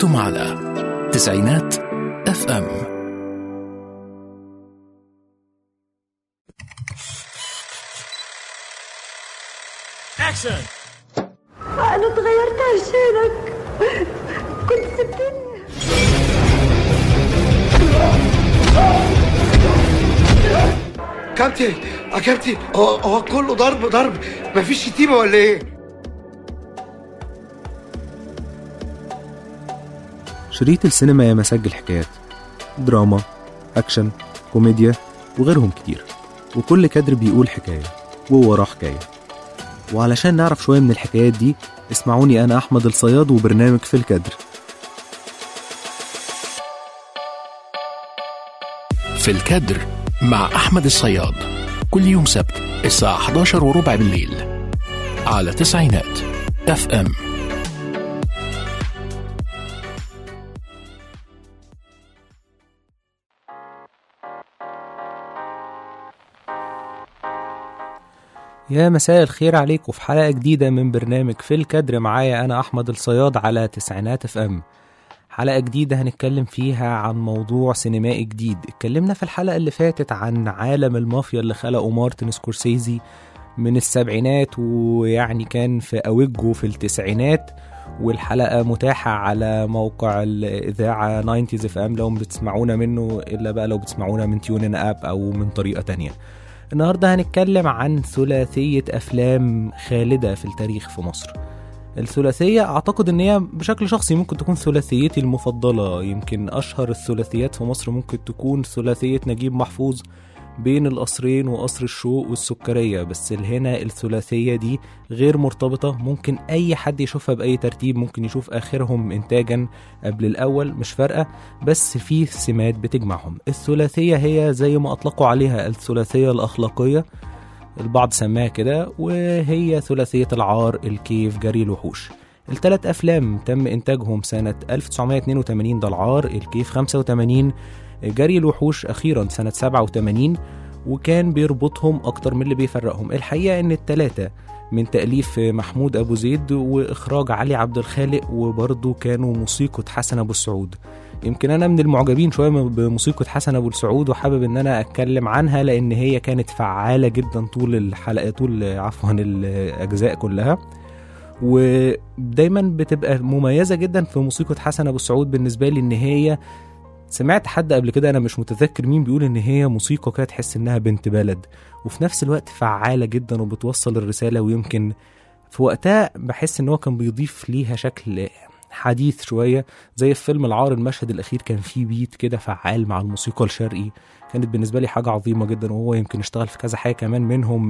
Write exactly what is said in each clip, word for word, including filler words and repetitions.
أنتم على تسعينات اف ام. اكشن. انا اتغيرت عشانك، كنت سبتني. كابتن يا كابتن، هو هو كله ضرب ضرب، مفيش شتيمه ولا ايه؟ شريط السينما يا مسجل حكايات، دراما، أكشن، كوميديا وغيرهم كتير، وكل كادر بيقول حكاية ووراه حكاية. وعلشان نعرف شوية من الحكايات دي اسمعوني أنا أحمد الصياد وبرنامج في الكادر. في الكادر مع أحمد الصياد كل يوم سبت الساعة إحدى عشر وربع بالليل على تسعينات اف ام. يا مساء الخير عليكم في حلقة جديدة من برنامج في الكادر، معايا أنا أحمد الصياد على تسعينات اف ام. حلقة جديدة هنتكلم فيها عن موضوع سينمائي جديد. اتكلمنا في الحلقة اللي فاتت عن عالم المافيا اللي خلقه مارتن سكورسيزي من السبعينات، ويعني كان في أوجه في التسعينات، والحلقة متاحة على موقع الإذاعة ناينتيز اف ام لو بتسمعونا منه، إلا بقى لو بتسمعونا من تيونين اب أو من طريقة تانية. النهاردة هنتكلم عن ثلاثية أفلام خالدة في التاريخ في مصر. الثلاثية أعتقد أن هي بشكل شخصي ممكن تكون ثلاثيتي المفضلة. يمكن أشهر الثلاثيات في مصر ممكن تكون ثلاثية نجيب محفوظ بين القصرين وقصر الشوق والسكرية، بس هنا الثلاثية دي غير مرتبطة، ممكن أي حد يشوفها بأي ترتيب، ممكن يشوف آخرهم إنتاجا قبل الأول، مش فارقة، بس في سمات بتجمعهم. الثلاثية هي زي ما أطلقوا عليها الثلاثية الأخلاقية، البعض سماها كده، وهي ثلاثية العار، الكيف، جري الوحوش. الثلاث أفلام تم إنتاجهم سنة ألف وتسعمائة واثنين وثمانين، ده العار، الكيف خمسة وثمانين، جري الوحوش أخيرا سنة سبعة وثمانين، وكان بيربطهم أكتر من اللي بيفرقهم. الحقيقة إن الثلاثة من تأليف محمود أبو زيد وإخراج علي عبد الخالق، وبرضو كانوا موسيقى حسن أبو السعود. يمكن أنا من المعجبين شوية بموسيقى حسن أبو السعود، وحابب إن أنا أتكلم عنها لأن هي كانت فعالة جدا طول الحلقة، طول عفوا الأجزاء كلها، ودايما بتبقى مميزة جدا في موسيقى حسن أبو السعود بالنسبة لي. إن هي سمعت حد قبل كده، أنا مش متذكر مين، بيقول إن هي موسيقى كده تحس إنها بنت بلد، وفي نفس الوقت فعالة جدا وبتوصل الرسالة. ويمكن في وقتها بحس إن هو كان بيضيف ليها شكل حديث شوية، زي في فيلم العار المشهد الأخير كان فيه بيت كده فعال مع الموسيقى الشرقي، كانت بالنسبة لي حاجة عظيمة جدا. وهو يمكن اشتغل في كذا حاجة كمان، منهم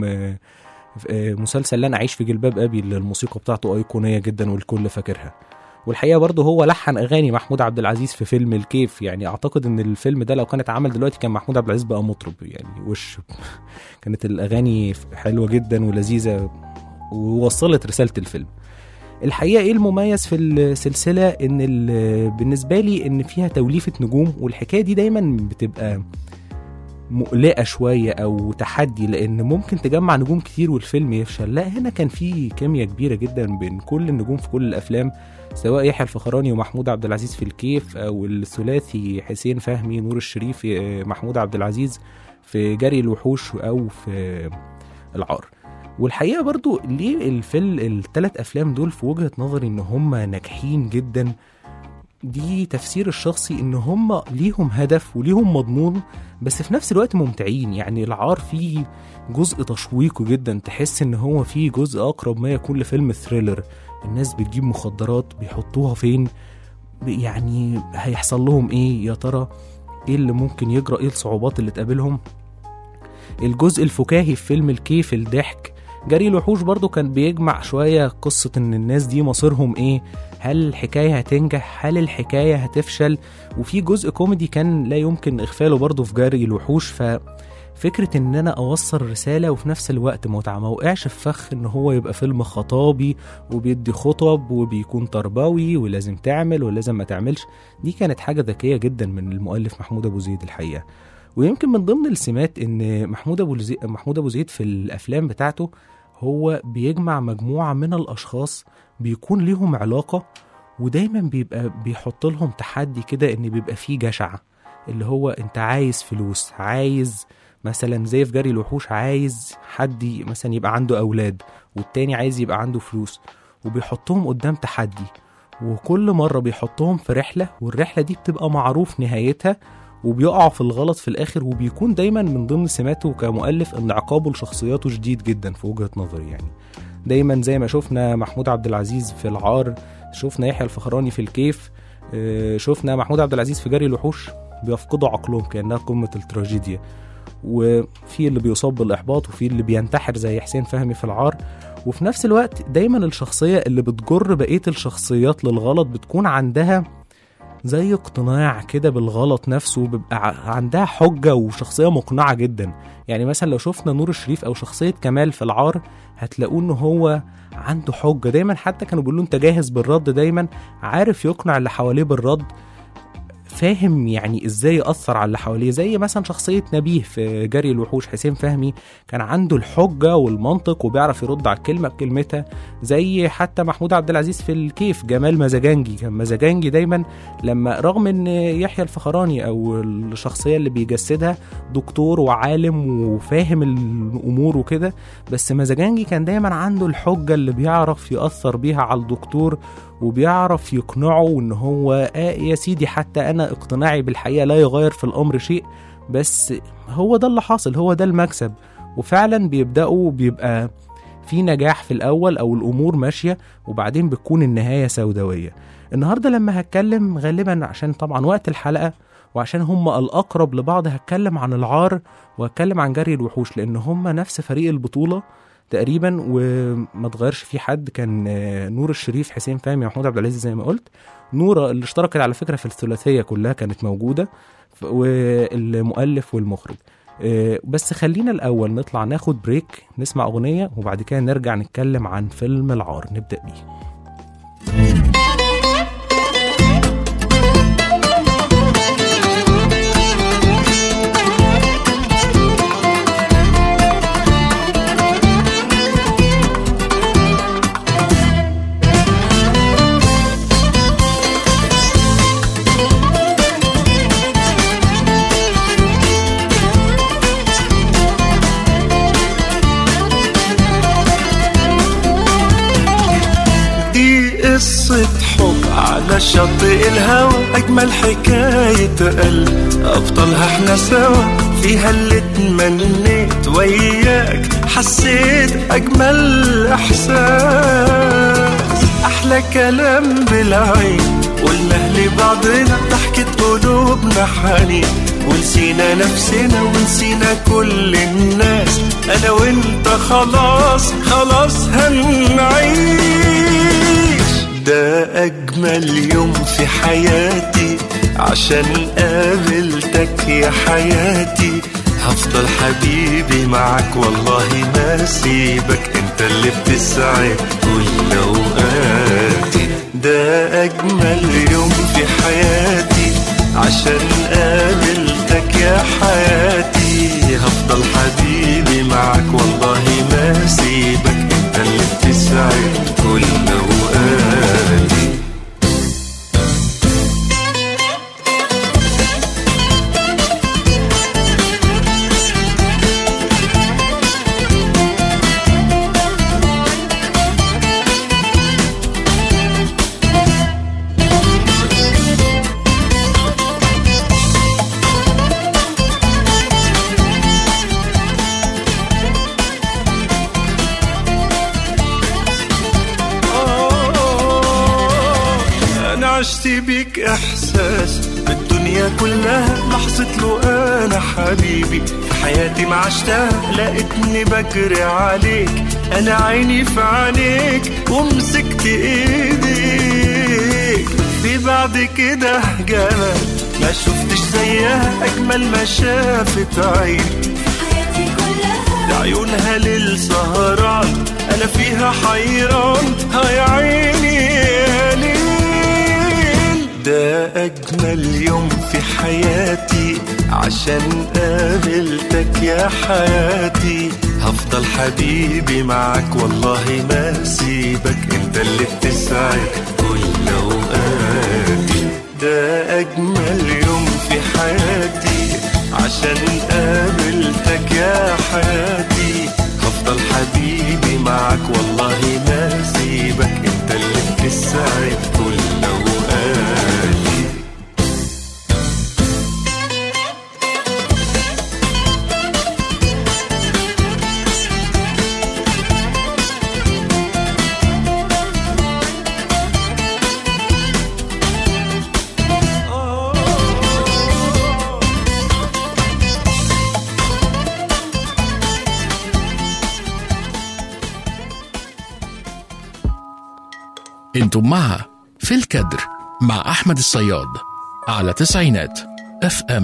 مسلسل لن أعيش في جلباب أبي اللي الموسيقى بتاعته أيقونية جدا والكل فاكرها. والحقيقة برضه هو لحن أغاني محمود عبد العزيز في فيلم الكيف. يعني أعتقد إن الفيلم ده لو كانت عمل دلوقتي كان محمود عبد العزيز بقى مطرب، يعني وش كانت الأغاني حلوة جدا ولذيذة ووصلت رسالة الفيلم. الحقيقة ايه المميز في السلسلة؟ ان بالنسبة لي ان فيها توليفة نجوم، والحكاية دي دايما بتبقى مقلقة شوية او تحدي، لان ممكن تجمع نجوم كتير والفيلم يفشل. لا، هنا كان في كيمياء كبيرة جدا بين كل النجوم في كل الافلام، سواء يحيى الفخراني ومحمود عبد العزيز في الكيف، او الثلاثي حسين فهمي نور الشريف محمود عبد العزيز في جري الوحوش او في العار. والحقيقة برضو ليه الفيلم الثلاث أفلام دول في وجهة نظري إن هم ناجحين جدا، دي تفسير الشخصي، إن هم ليهم هدف وليهم مضمون، بس في نفس الوقت ممتعين. يعني العار فيه جزء تشويقي جدا، تحس إن هو فيه جزء أقرب ما يكون لفيلم ثريلر، الناس بتجيب مخدرات بيحطوها فين، يعني هيحصل لهم إيه يا ترى، إيه اللي ممكن يجرى، إيه الصعوبات اللي تقابلهم. الجزء الفكاهي في فيلم الكيف، الضحك. جري الوحوش برضو كان بيجمع شوية قصة ان الناس دي مصيرهم ايه، هل الحكاية هتنجح، هل الحكاية هتفشل. وفي جزء كوميدي كان لا يمكن اغفاله برضو في جري الوحوش. ففكرة ان انا اوصل رسالة وفي نفس الوقت ما وقعش في فخ ان هو يبقى فيلم خطابي وبيدي خطب وبيكون تربوي ولازم تعمل ولازم ما تعملش، دي كانت حاجة ذكية جدا من المؤلف محمود أبو زيد الحقيقة. ويمكن من ضمن السمات ان محمود أبو زيد, محمود أبو زيد في الافلام بتاعته هو بيجمع مجموعة من الأشخاص بيكون ليهم علاقة، ودايما بيبقى بيحط لهم تحدي كده ان بيبقى فيه جشع، اللي هو انت عايز فلوس، عايز مثلا زي في جري الوحوش عايز حد مثلا يبقى عنده اولاد، والتاني عايز يبقى عنده فلوس، وبيحطهم قدام تحدي، وكل مرة بيحطهم في رحلة، والرحلة دي بتبقى معروف نهايتها، وبيقع في الغلط في الاخر. وبيكون دايما من ضمن سماته كمؤلف ان عقابه لشخصياته شديد جدا في وجهة نظري. يعني دايما زي ما شفنا محمود عبد العزيز في العار، شفنا يحيى الفخراني في الكيف، شفنا محمود عبد العزيز في جري الوحوش، بيفقدوا عقلهم كأنها قمة التراجيديا، وفي اللي بيصاب بالإحباط، وفي اللي بينتحر زي حسين فهمي في العار. وفي نفس الوقت دايما الشخصية اللي بتجر بقية الشخصيات للغلط بتكون عندها زي اقتناع كده بالغلط نفسه، وبيبقى عندها حجة وشخصية مقنعة جدا. يعني مثلا لو شفنا نور الشريف أو شخصية كمال في العار، هتلاقوه إنه هو عنده حجة دايما، حتى كانوا بيقولوا انت جاهز بالرد، دايما عارف يقنع اللي حواليه بالرد، فاهم يعني ازاي يأثر على اللي حواليه. زي مثلا شخصية نبيه في جري الوحوش، حسين فهمي كان عنده الحجة والمنطق وبيعرف يرد على الكلمة بكلمتها. زي حتى محمود عبد العزيز في الكيف، جمال مزاجنجي، كان مزاجنجي دايما لما رغم ان يحيى الفخراني او الشخصية اللي بيجسدها دكتور وعالم وفاهم الامور وكده، بس مزاجنجي كان دايما عنده الحجة اللي بيعرف يأثر بيها على الدكتور، وبيعرف يقنعه ان هو آه يا سيدي حتى انا اقتناعي بالحقيقة لا يغير في الامر شيء، بس هو ده اللي حاصل، هو ده المكسب. وفعلا بيبدأوا بيبقى في نجاح في الاول او الامور ماشية، وبعدين بتكون النهاية سوداوية. النهاردة لما هتكلم غالبا عشان طبعا وقت الحلقة وعشان هم الاقرب لبعض، هتكلم عن العار وهتكلم عن جري الوحوش، لان هم نفس فريق البطولة تقريبا وما تغيرش في حد. كان نور الشريف، حسين فهمي، محمود عبد العزيز زي ما قلت. نورة اللي اشتركت على فكرة في الثلاثية كلها كانت موجودة، والمؤلف والمخرج. بس خلينا الأول نطلع ناخد بريك نسمع أغنية، وبعد كده نرجع نتكلم عن فيلم العار. نبدأ بيه. قصة حب على شاطئ الهوى، أجمل حكاية قلب أبطالها احنا سوا، فيها اللي اتمنيت وياك، حسيت أجمل إحساس، أحلى كلام بالعين قلناه لبعضنا، ضحكة قلوبنا حنين، ونسينا نفسنا ونسينا كل الناس، أنا وإنت خلاص خلاص هنعيش. ده أجمل يوم في حياتي عشان قابلتك يا حياتي، هفضل حبيبي معك والله ما سيبك، انت اللي بتسعد كل أوقاتي. ده أجمل يوم في حياتي عشان قابلتك يا حياتي، هفضل حبيبي معك والله ما سيبك، انت اللي بتسعد كل أوقاتي. عشت بيك إحساس بالدنيا كلها، لحظة له أنا حبيبي في حياتي ما عشتها، لقيتني بجري عليك، أنا عيني في عينيك ومسكت إيديك، في بعد كده جمال ما شفتش زيها، أجمل ما شافت عين في حياتي كلها، عيونها للسهران أنا فيها حيران، هاي عيني يا ليل. ده أجمل يوم في حياتي عشان قابلتك يا حياتي، هفضل حبيبي معك والله ما سيبك، انت اللي بتسعد كل أوقاتي. انتم مع في الكدر مع أحمد الصياد على تسعينات اف ام.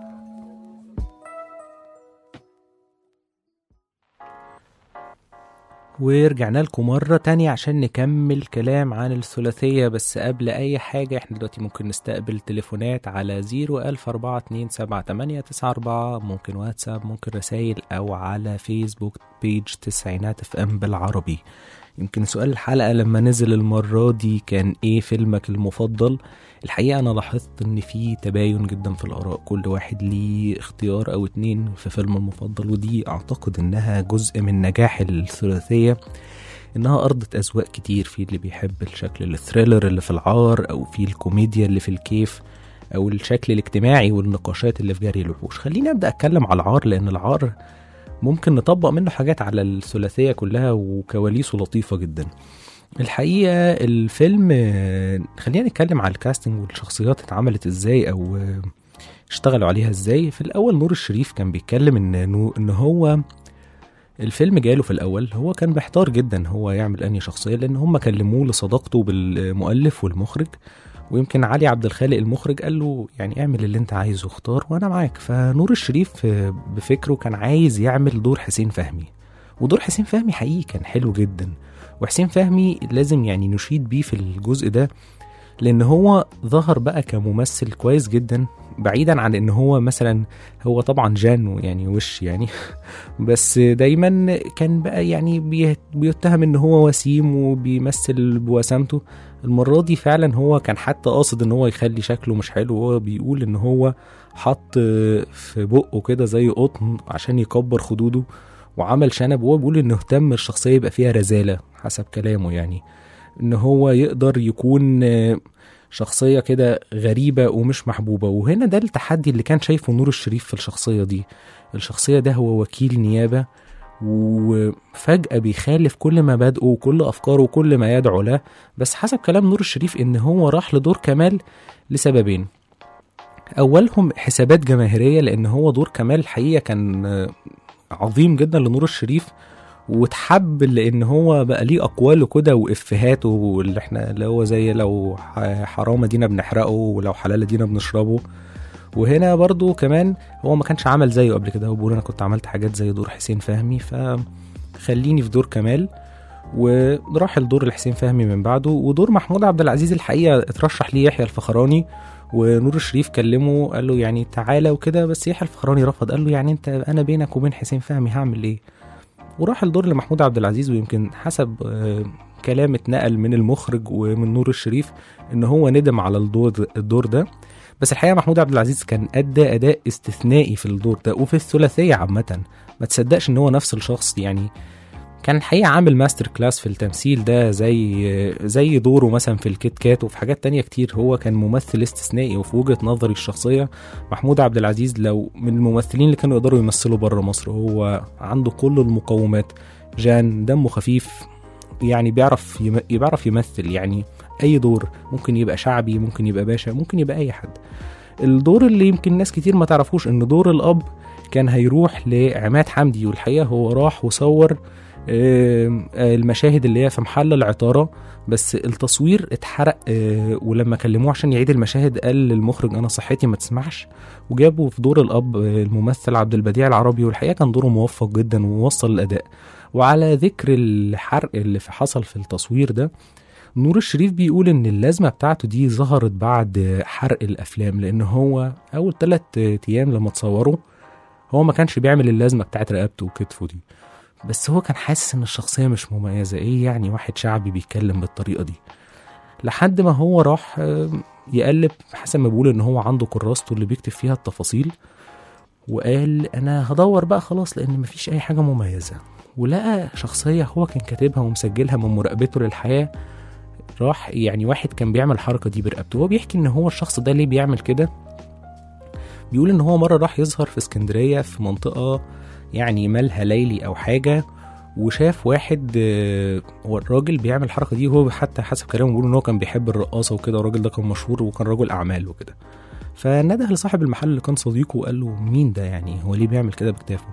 ورجعنا لكم مرة تانية عشان نكمل كلام عن الثلاثية. بس قبل أي حاجة احنا دلوقتي ممكن نستقبل تليفونات على زيرو ألف أربعة اتنين سبعة تمانية تسعة أربعة، ممكن واتساب، ممكن رسائل، أو على فيسبوك بيج تسعينات اف ام بالعربي. يمكن سؤال الحلقة لما نزل المرة دي كان ايه فيلمك المفضل؟ الحقيقة أنا لاحظت ان في تباين جدا في الآراء، كل واحد ليه اختيار أو اتنين في فيلم المفضل، ودي أعتقد انها جزء من نجاح الثلاثية، انها أرضت أذواق كتير. في اللي بيحب الشكل الثريلر اللي في العار، أو في الكوميديا اللي في الكيف، أو الشكل الاجتماعي والنقاشات اللي في جري الوحوش. خليني أبدأ أتكلم على العار، لأن العار ممكن نطبق منه حاجات على الثلاثية كلها، وكواليسه لطيفة جدا. الحقيقة الفيلم، خلينا نتكلم على الكاستنج والشخصيات اتعملت ازاي او اشتغلوا عليها ازاي. في الاول نور الشريف كان بيتكلم ان ان هو الفيلم جاله في الاول، هو كان محتار جدا هو يعمل انهي شخصية، لان هم كلموه لصداقته بالمؤلف والمخرج، ويمكن علي عبد الخالق المخرج قال له يعني اعمل اللي انت عايزه، اختار وانا معاك. فنور الشريف بفكره كان عايز يعمل دور حسين فهمي، ودور حسين فهمي حقيقي كان حلو جدا. وحسين فهمي لازم يعني نشيد بيه في الجزء ده، لان هو ظهر بقى كممثل كويس جدا، بعيدا عن ان هو مثلا هو طبعا جان يعني وش يعني بس دايما كان بقى يعني بيتهم ان هو وسيم وبيمثل بوسامته. المرة دي فعلا هو كان حتى قاصد ان هو يخلي شكله مش حلو، وهو بيقول ان هو حط في بقه كده زي قطن عشان يكبر خدوده، وعمل شنب، وهو بيقول انه اهتم الشخصية يبقى فيها رزالة حسب كلامه، يعني ان هو يقدر يكون شخصية كده غريبة ومش محبوبة. وهنا ده التحدي اللي كان شايفه نور الشريف في الشخصية دي. الشخصية ده هو وكيل نيابة، وفجأة بيخالف كل مبادئه وكل أفكاره وكل ما يدعو له. بس حسب كلام نور الشريف إن هو راح لدور كمال لسببين، أولهم حسابات جماهيرية، لأن هو دور كمال الحقيقة كان عظيم جدا لنور الشريف، وتحب لأن هو بقى ليه أقواله كده وإفهاته، واللي احنا اللي هو زي لو حرام دينا بنحرقه ولو حلال دينا بنشربه. وهنا برضو كمان هو ما كانش عمل زيه قبل كده، هو بيقول انا كنت عملت حاجات زي دور حسين فهمي، فخليني في دور كمال. وراح الدور لحسين فهمي من بعده. ودور محمود عبد العزيز الحقيقة اترشح ليه يحيى الفخراني، ونور الشريف كلمه قال له يعني تعالى وكده، بس يحيى الفخراني رفض، قال له يعني انت انا بينك وبين حسين فهمي هعمل ايه؟ وراح الدور لمحمود عبد العزيز. ويمكن حسب كلام اتنقل من المخرج ومن نور الشريف ان هو ندم على الدور الدور ده. بس الحقيقة محمود عبد العزيز كان أدى أداء استثنائي في الدور ده، وفي الثلاثية عامة ما تصدقش ان هو نفس الشخص، يعني كان الحقيقة عامل ماستر كلاس في التمثيل ده، زي زي دوره مثلا في الكيت كات وفي حاجات تانية كتير. هو كان ممثل استثنائي، وفي وجهة نظري الشخصية محمود عبد العزيز لو من الممثلين اللي كانوا يقدروا يمثلوا بره مصر. هو عنده كل المقومات، جان دمه خفيف، يعني بيعرف يم... بيعرف يمثل، يعني أي دور ممكن يبقى شعبي، ممكن يبقى باشا، ممكن يبقى أي حد. الدور اللي يمكن ناس كتير ما تعرفوش إن دور الأب كان هيروح لعماد حمدي، والحقيقة هو راح وصور المشاهد اللي هي في محل العطارة، بس التصوير اتحرق. ولما كلموه عشان يعيد المشاهد قال للمخرج انا صحتي ما تسمحش، وجابوا في دور الاب الممثل عبد البديع العربي، والحقيقة كان دوره موفق جدا ووصل الاداء. وعلى ذكر الحرق اللي حصل في التصوير ده، نور الشريف بيقول ان اللازمة بتاعته دي ظهرت بعد حرق الافلام، لان هو اول ثلاث ايام لما تصوروا هو ما كانش بيعمل اللازمة بتاعت رقبته وكتفه دي، بس هو كان حاسس ان الشخصية مش مميزة، ايه يعني واحد شعبي بيتكلم بالطريقة دي. لحد ما هو راح يقلب حسب ما بيقول ان هو عنده كراسته اللي بيكتب فيها التفاصيل، وقال انا هدور بقى خلاص لان مفيش اي حاجة مميزة، ولقى شخصية هو كان كاتبها ومسجلها من مراقبته للحياة. راح يعني واحد كان بيعمل الحركة دي برقبته، هو بيحكي ان هو الشخص ده ليه بيعمل كده. بيقول ان هو مرة راح يظهر في اسكندرية في منطقة يعني مالها ليلي او حاجة، وشاف واحد والراجل بيعمل الحركة دي، وهو حتى حسب كلامه بيقول ان هو كان بيحب الرقاصة وكده، والراجل ده كان مشهور وكان رجل اعمال وكده. فنده لصاحب المحل اللي كان صديقه وقال له مين ده، يعني هو ليه بيعمل كده بكتافه؟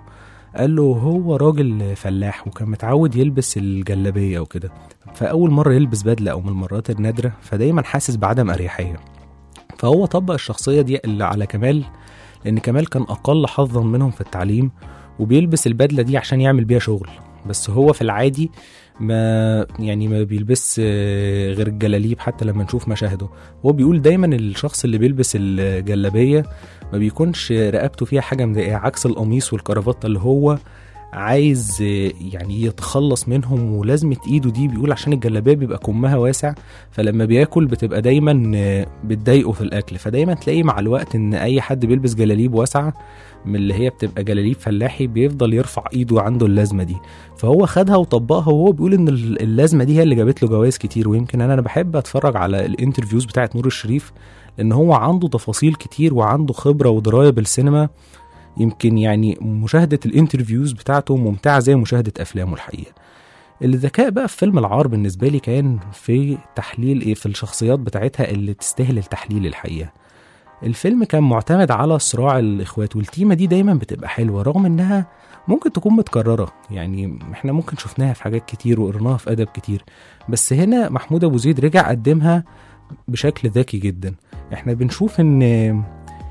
قال له هو راجل فلاح وكان متعود يلبس الجلابية وكده، فأول مرة يلبس بدلة أو من المرات النادرة فدايما حاسس بعدم أريحية. فهو طبق الشخصية دي اللي على كمال، لأن كمال كان أقل حظا منهم في التعليم وبيلبس البدلة دي عشان يعمل بيها شغل، بس هو في العادي ما يعني ما بيلبس غير الجلاليب. حتى لما نشوف مشاهده هو بيقول دايما الشخص اللي بيلبس الجلابية ما بيكونش رقبته فيها حاجة مضايقة، عكس القميص والكرافتة اللي هو عايز يعني يتخلص منهم، ولازمة ايده دي بيقول عشان الجلابية بيبقى كمها واسع، فلما بياكل بتبقى دايما بتضايقه في الاكل. فدايما تلاقي مع الوقت ان اي حد بيلبس جلاليب واسعة من اللي هي بتبقى جلاليب فلاحي بيفضل يرفع ايده عنده اللازمة دي، فهو خدها وطبقها، وهو بيقول ان اللازمة دي هي اللي جابت له جوائز كتير. ويمكن انا بحب اتفرج على الانترفيوز بتاعت نور الشريف لان هو عنده تفاصيل كتير وعنده خبرة ودراية بالسينما. يمكن يعني مشاهدة الانترفيوز بتاعته ممتعة زي مشاهدة أفلامه الحقيقة. الذكاء بقى في فيلم العار بالنسبة لي كان في تحليل إيه في الشخصيات بتاعتها اللي تستاهل التحليل الحقيقة. الفيلم كان معتمد على صراع الإخوات، والتيمة دي دايما بتبقى حلوة رغم إنها ممكن تكون متكررة، يعني إحنا ممكن شفناها في حاجات كتير وقرناها في أدب كتير، بس هنا محمود أبو زيد رجع قدمها بشكل ذكي جدا. إحنا بنشوف إن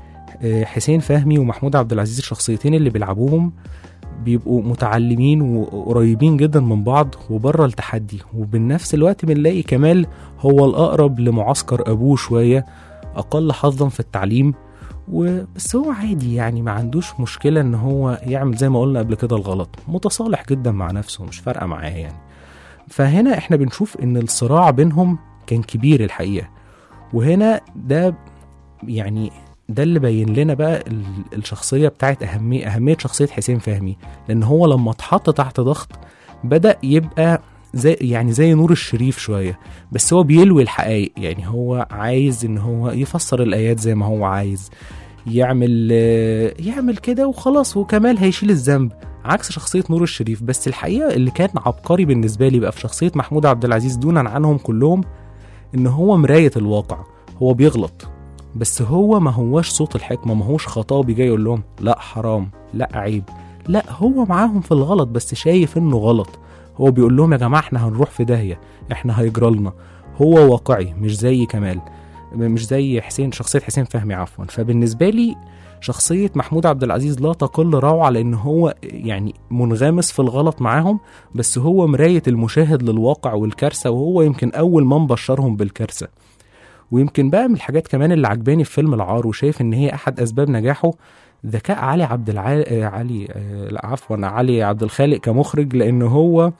حسين فهمي ومحمود عبد العزيز الشخصيتين اللي بيلعبوهم بيبقوا متعلمين وقريبين جدا من بعض وبره التحدي، وبالنفس الوقت بنلاقي كمال هو الأقرب لمعسكر أبوه شوية، أقل حظا في التعليم وبس هو عادي يعني ما عندوش مشكلة ان هو يعمل زي ما قلنا قبل كده الغلط، متصالح جدا مع نفسه مش فارقة معاه يعني. فهنا احنا بنشوف ان الصراع بينهم كان كبير الحقيقة، وهنا ده يعني ده اللي بين لنا بقى الشخصية بتاعت أهمية أهمية شخصية حسين فهمي، لأن هو لما اتحط تحت ضغط بدأ يبقى زي يعني زي نور الشريف شوية، بس هو بيلوي الحقائق، يعني هو عايز إن هو يفسر الآيات زي ما هو عايز يعمل يعمل كده وخلاص، وكمال هيشيل الذنب عكس شخصية نور الشريف. بس الحقيقة اللي كان عبقري بالنسبة لي بقى في شخصية محمود عبد العزيز دونا عنهم كلهم إن هو مراية الواقع، هو بيغلط بس هو ما هوش صوت الحكمة، ما هوش خطابي جاي يقول لهم لا حرام لا عيب، لا هو معاهم في الغلط بس شايف انه غلط، هو بيقول لهم يا جماعة احنا هنروح في داهية احنا هيجرالنا. هو واقعي مش زي كمال مش زي حسين شخصية حسين فهمي عفوا. فبالنسبة لي شخصية محمود عبد العزيز لا تقل روعة لان هو يعني منغمس في الغلط معاهم، بس هو مراية المشاهد للواقع والكارثة، وهو يمكن اول من بشرهم بالكارثة. ويمكن بقى من الحاجات كمان اللي عجباني في فيلم العار وشايف ان هي احد اسباب نجاحه ذكاء علي عبد العال علي لا عفوا علي عبد الخالق كمخرج، لان هو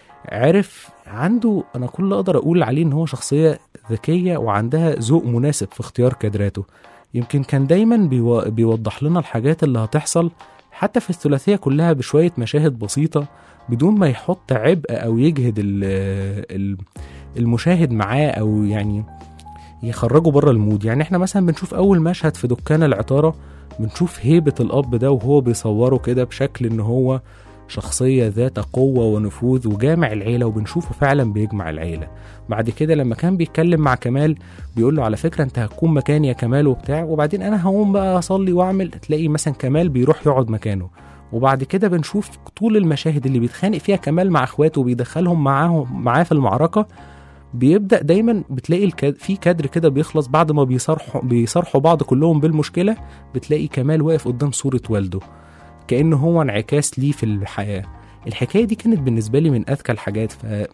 عرف عنده انا كل اقدر اقول عليه ان هو شخصية ذكية وعندها ذوق مناسب في اختيار كادراته. يمكن كان دايما بيو... بيوضح لنا الحاجات اللي هتحصل حتى في الثلاثية كلها بشوية مشاهد بسيطة بدون ما يحط عبء او يجهد ال... المشاهد معاه او يعني يخرجوا بره المود. يعني احنا مثلا بنشوف اول مشهد في دكان العطارة بنشوف هيبة الاب ده وهو بيصوره كده بشكل ان هو شخصية ذات قوة ونفوذ وجامع العيلة، وبنشوفه فعلا بيجمع العيلة. بعد كده لما كان بيتكلم مع كمال بيقول له على فكرة انت هتكون مكاني يا كمال وبتاع، وبعدين انا هقوم بقى اصلي واعمل، تلاقي مثلا كمال بيروح يقعد مكانه. وبعد كده بنشوف طول المشاهد اللي بيتخانق فيها كمال مع اخواته وبيدخلهم معاه معاه في المعركة، بيبدأ دايما بتلاقي الكاد... في كادر كده بيخلص بعد ما بيصرحوا بيصرحوا بعض كلهم بالمشكلة، بتلاقي كمال واقف قدام صورة والده كأنه هو انعكاس ليه في الحياة. الحكاية دي كانت بالنسبة لي من أذكى الحاجات.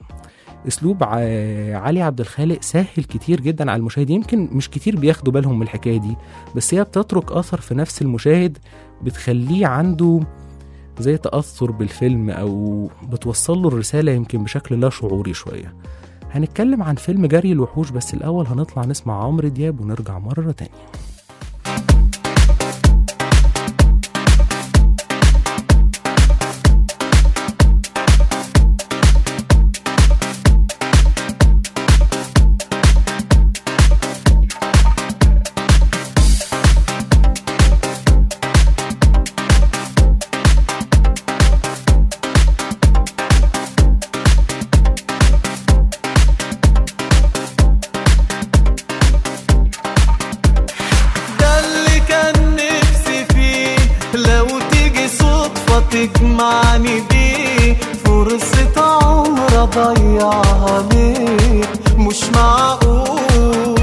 فأسلوب ع... علي عبد الخالق سهل كتير جدا على المشاهد، يمكن مش كتير بياخدوا بالهم من الحكاية دي، بس هي بتترك أثر في نفس المشاهد بتخليه عنده زي تأثر بالفيلم أو بتوصل له الرسالة يمكن بشكل لا شعوري شوية. هنتكلم عن فيلم جري الوحوش، بس الأول هنطلع نسمع عمرو دياب ونرجع مرة تانية. هضيعها ليه؟ مش معقول.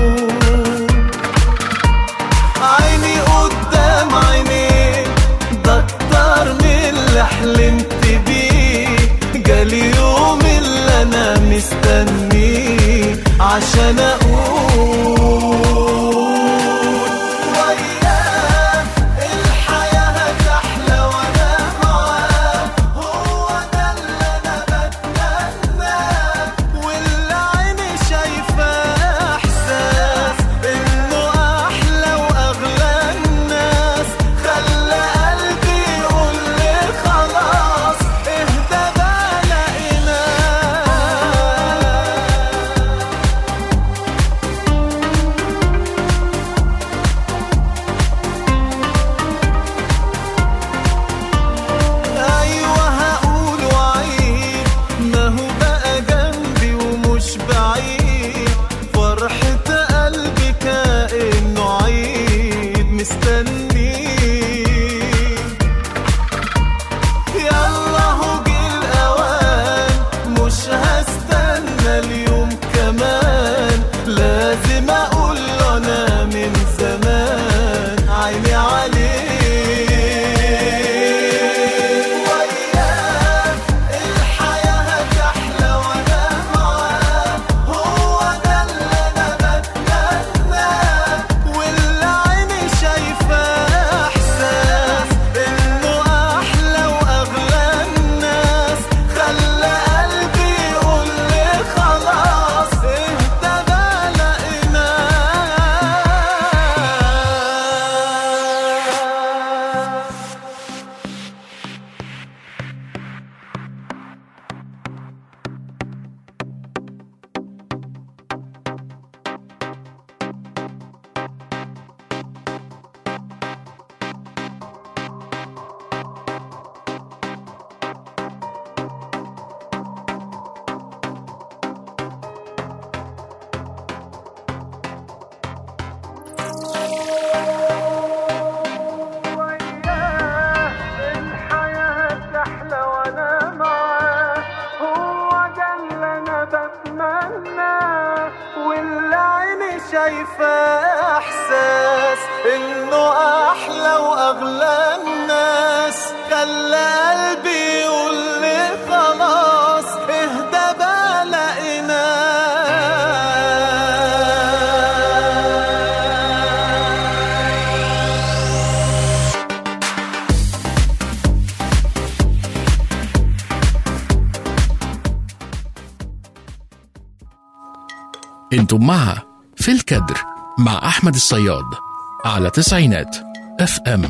عيني قدام عينيك ده اكتر من اللي حلمت بيه. جالي يوم اللي انا مستنيه عشان اقول وياه الحياة هتحلى وانا معاه. هو ده اللي انا بتمناه واللي عيني شايفاه احساس انه احلى واغلى الناس. خلى قلبي يقول لي خلاص اهدى بقى لقيناه. ايوه هقول وعيد ما هو بقى جنبي ومش بعيد. فرحة قلبي كأنه عيد مستنيه. يلا هو جه الاوان مش هستنى اليوم كمان. لازم اقول له انا من زمان عيني عليه. وياه الحياة هتحلى وانا معاه. هو ده اللي انا بتمناه واللي عيني شايفاه احساس انه احلى واغلى الناس. خلى قلبي يقول لي خلاص اهدى بقى لقيناه. الحياة تحلى وانا معاه. هو ده اللي انا بتمناه واللي عيني شايفاه احساس انه احلى واغلى الناس. خلى قلبي يقول لي خلاص اهدى بقى لقيناه. انتم مع في الكدر مع أحمد الصياد على تسعينات اف ام.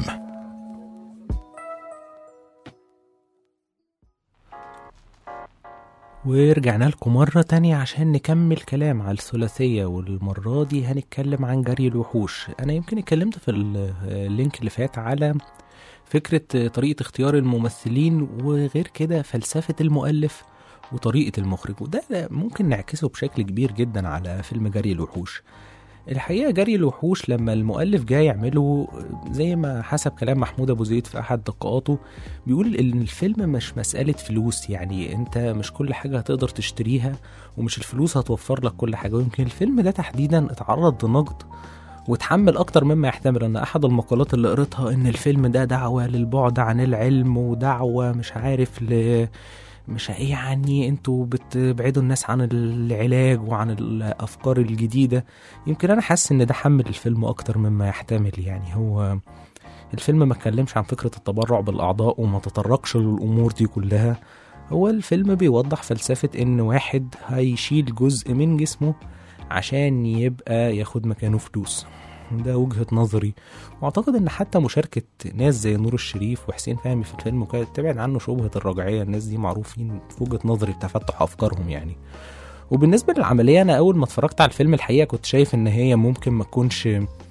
ورجعنا لكم مرة تانية عشان نكمل كلام على الثلاثية، والمرة دي هنتكلم عن جري الوحوش. أنا يمكن اتكلمت في اللينك اللي فات على فكرة طريقة اختيار الممثلين، وغير كده فلسفة المؤلف وطريقة المخرج، وده ممكن نعكسه بشكل كبير جدا على فيلم جري الوحوش. الحقيقة جري الوحوش لما المؤلف جاي يعمله زي ما حسب كلام محمود أبو زيد في أحد دقاءاته، بيقول إن الفيلم مش مسألة فلوس، يعني أنت مش كل حاجة هتقدر تشتريها ومش الفلوس هتوفر لك كل حاجة. ويمكن الفيلم ده تحديدا اتعرض لنقد وتحمل أكتر مما يحتمل. أن أحد المقالات اللي قريتها إن الفيلم ده دعوة للبعد عن العلم ودعوة مش عارف ل مش يعني انتوا بتبعدوا الناس عن العلاج وعن الافكار الجديدة. يمكن انا حاسس ان ده حمل الفيلم اكتر مما يحتمل. يعني هو الفيلم ما اتكلمش عن فكرة التبرع بالاعضاء وما تطرقش للامور دي كلها. هو الفيلم بيوضح فلسفة ان واحد هيشيل جزء من جسمه عشان يبقى ياخد مكانه فلوس. ده وجهة نظري، واعتقد ان حتى مشاركة ناس زي نور الشريف وحسين فهمي في الفيلم وكده تبعد عنه شبهة الرجعية. الناس دي معروفين في وجهة نظري بتفتح افكارهم يعني. وبالنسبة للعملية، انا اول ما اتفرجت على الفيلم الحقيقة كنت شايف ان هي ممكن ما تكونش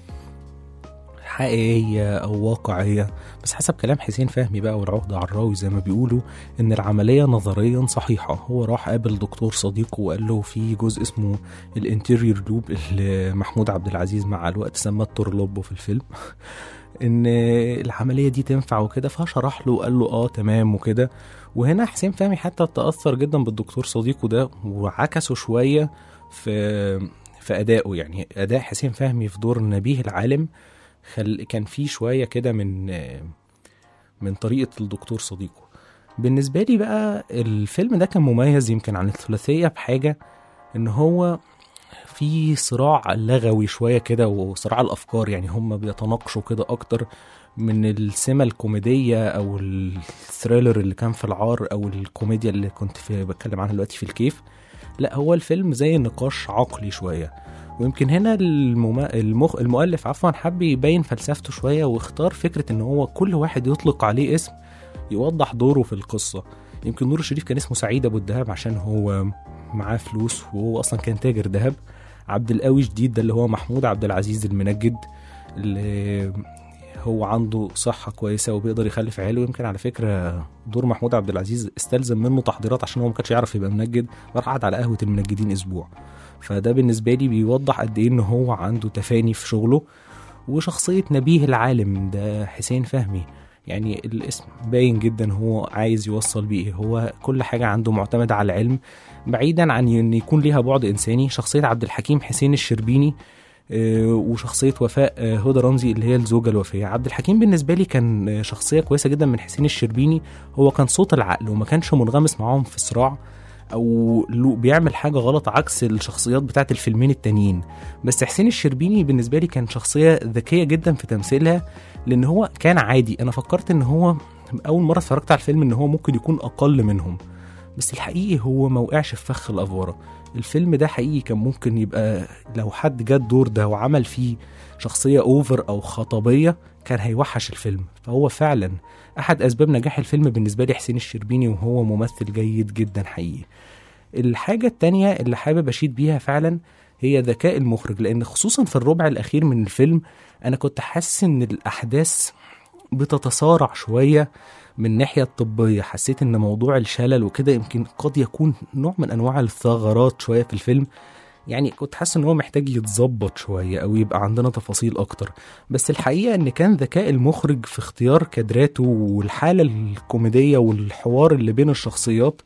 حقيقية أو واقعية، بس حسب كلام حسين فهمي بقى والعهدة عراوي زي ما بيقولوا إن العملية نظريا صحيحة. هو راح قابل دكتور صديقه وقال له في جزء اسمه الانتيريور لوب اللي محمود عبد العزيز مع الوقت سمى التورلوبو في الفيلم. ان العمليه دي تنفع وكده، فشرح له وقال له اه تمام وكده. وهنا حسين فهمي حتى تاثر جدا بالدكتور صديقه ده وعكسه شويه في في ادائه. يعني اداء حسين فهمي في دور نبيه العالم خل... كان فيه شويه كده من من طريقه الدكتور صديقه. بالنسبه لي بقى الفيلم ده كان مميز يمكن عن الثلاثيه بحاجه، ان هو في صراع لغوي شويه كده وصراع الافكار. يعني هم بيتناقشوا كده اكتر من السمة الكوميدية او الثريلر اللي كان في العار او الكوميديا اللي كنت في بتكلم عنها دلوقتي في الكيف. لا، هو الفيلم زي نقاش عقلي شوية. ويمكن هنا المم... المخ... المؤلف عفوا حب يبين فلسفته شوية، واختار فكرة ان هو كل واحد يطلق عليه اسم يوضح دوره في القصة. يمكن نور الشريف كان اسمه سعيد ابو الدهب عشان هو معاه فلوس وهو اصلا كان تاجر ذهب. عبد القوي جديد ده اللي هو محمود عبد العزيز المنجد، اللي هو عنده صحة كويسة وبيقدر يخلف عياله. يمكن على فكرة دور محمود عبد العزيز استلزم منه تحضيرات عشان هو ما كانش يعرف يبقى منجد، راح قعد على قهوة المنجدين اسبوع. فده بالنسبة لي بيوضح قد ايه ان هو عنده تفاني في شغله. وشخصية نبيه العالم ده حسين فهمي، يعني الاسم باين جدا هو عايز يوصل بيه. هو كل حاجة عنده معتمدة على العلم بعيدا عن ان يكون ليها بعد انساني. شخصية عبد الحكيم حسين الشربيني وشخصية وفاء هدى رمزي اللي هي الزوجة الوفية. عبد الحكيم بالنسبة لي كان شخصية كويسة جدا من حسين الشربيني. هو كان صوت العقل وما كانش منغمس معاهم في صراع او بيعمل حاجة غلط عكس الشخصيات بتاعت الفيلمين التانيين. بس حسين الشربيني بالنسبة لي كان شخصية ذكية جدا في تمثيلها، لان هو كان عادي. انا فكرت ان هو اول مرة اتفرجت على الفيلم ان هو ممكن يكون اقل منهم، بس الحقيقي هو ما وقعش في فخ الافوره. الفيلم ده حقيقي كان ممكن يبقى لو حد جاد دور ده وعمل فيه شخصيه اوفر او خطابيه كان هيوحش الفيلم. فهو فعلا احد اسباب نجاح الفيلم بالنسبه لي حسين الشربيني، وهو ممثل جيد جدا حقيقي. الحاجه التانية اللي حابب اشيد بيها فعلا هي ذكاء المخرج، لان خصوصا في الربع الاخير من الفيلم انا كنت حاسس ان الاحداث بتتسارع شويه من الناحية الطبية. حسيت ان موضوع الشلل وكده يمكن قد يكون نوع من انواع الثغرات شوية في الفيلم. يعني كنت حاسس ان هو محتاج يتظبط شوية او يبقى عندنا تفاصيل اكتر. بس الحقيقة ان كان ذكاء المخرج في اختيار كادراته والحالة الكوميدية والحوار اللي بين الشخصيات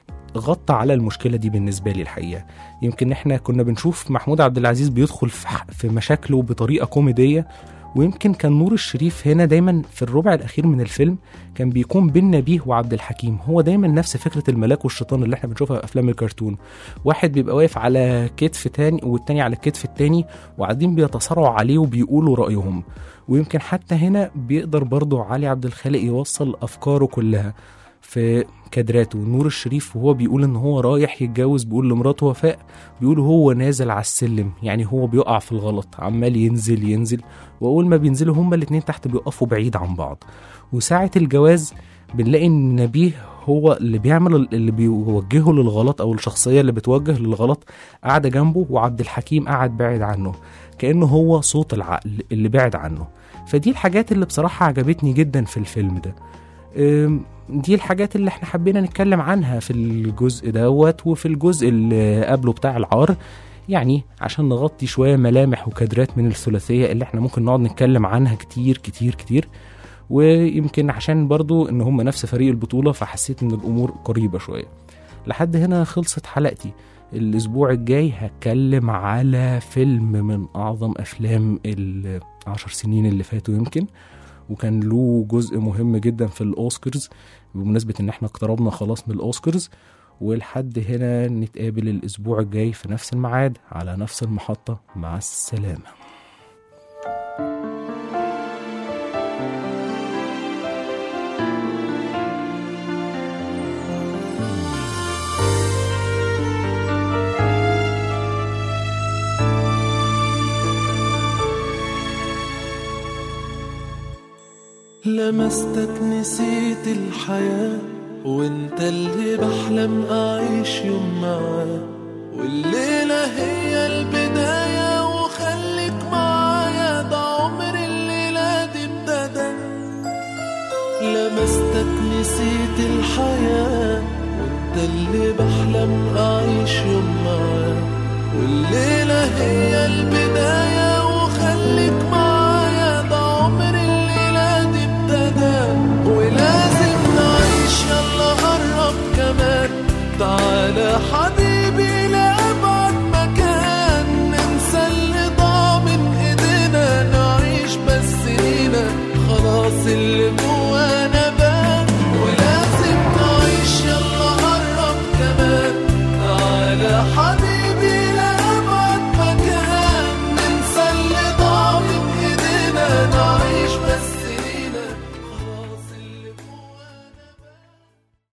غطى على المشكلة دي بالنسبة لي الحقيقة. يمكن احنا كنا بنشوف محمود عبد العزيز بيدخل في مشاكله بطريقة كوميدية، ويمكن كان نور الشريف هنا دايما في الربع الأخير من الفيلم كان بيكون بين نبيه وعبد الحكيم. هو دايما نفس فكرة الملاك والشيطان اللي احنا بنشوفها في أفلام الكرتون، واحد بيبقى واقف على كتف تاني والتاني على الكتف التاني وقاعدين بيتصارعوا عليه وبيقولوا رأيهم. ويمكن حتى هنا بيقدر برضو علي عبد الخالق يوصل أفكاره كلها في كادراته. نور الشريف وهو بيقول ان هو رايح يتجوز بيقول لمراته وفاء، بيقول هو نازل على السلم، يعني هو بيقع في الغلط عمال ينزل ينزل، واول ما بينزلوا هما الاتنين تحت بيقفوا بعيد عن بعض. وساعة الجواز بنلاقي ان نبيه هو اللي بيعمل اللي بيوجهه للغلط او الشخصية اللي بتوجه للغلط قاعدة جنبه، وعبد الحكيم قاعد بعيد عنه كأنه هو صوت العقل اللي بعد عنه. فدي الحاجات اللي بصراحة عجبتني جدا في الفيلم ده. دي الحاجات اللي احنا حبينا نتكلم عنها في الجزء دوت وفي الجزء اللي قبله بتاع العار، يعني عشان نغطي شوية ملامح وكادرات من الثلاثية اللي احنا ممكن نقعد نتكلم عنها كتير كتير كتير. ويمكن عشان برضو ان هم نفس فريق البطولة فحسيت ان الامور قريبة شوية. لحد هنا خلصت حلقتي. الاسبوع الجاي هتكلم على فيلم من اعظم افلام العشر سنين اللي فاتوا يمكن، وكان له جزء مهم جدا في الأوسكارز بمناسبة ان احنا اقتربنا خلاص من الأوسكارز. ولحد هنا نتقابل الأسبوع الجاي في نفس الميعاد على نفس المحطة. مع السلامة. لمستك نسيت الحياة وانت اللي بحلم اعيش يوم معاه، والليلة هي البداية وخليك معايا ده عمر الليلة دي ابتدى. لمستك نسيت الحياة وانت اللي بحلم اعيش يوم معاه، والليلة هي البداية وخليك معايا ده عمر الليلة انا